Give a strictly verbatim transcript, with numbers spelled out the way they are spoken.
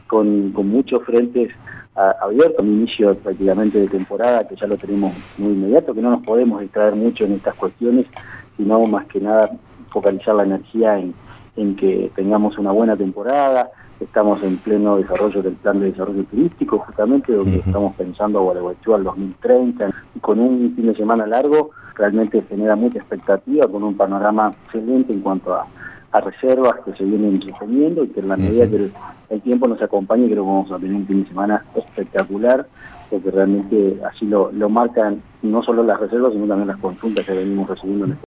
con, con muchos frentes abierto, un inicio prácticamente de temporada que ya lo tenemos muy inmediato, que no nos podemos distraer mucho en estas cuestiones, sino más que nada focalizar la energía en, en que tengamos una buena temporada. Estamos en pleno desarrollo del plan de desarrollo turístico, justamente donde uh-huh. estamos pensando a Gualeguaychú al dos mil treinta, y con un fin de semana largo realmente genera mucha expectativa, con un panorama excelente en cuanto a a reservas que se vienen sosteniendo, y que en la medida uh-huh. que el, el tiempo nos acompañe, creo que vamos a tener un fin de semana espectacular, porque realmente así lo, lo marcan no solo las reservas, sino también las consultas que venimos recibiendo en este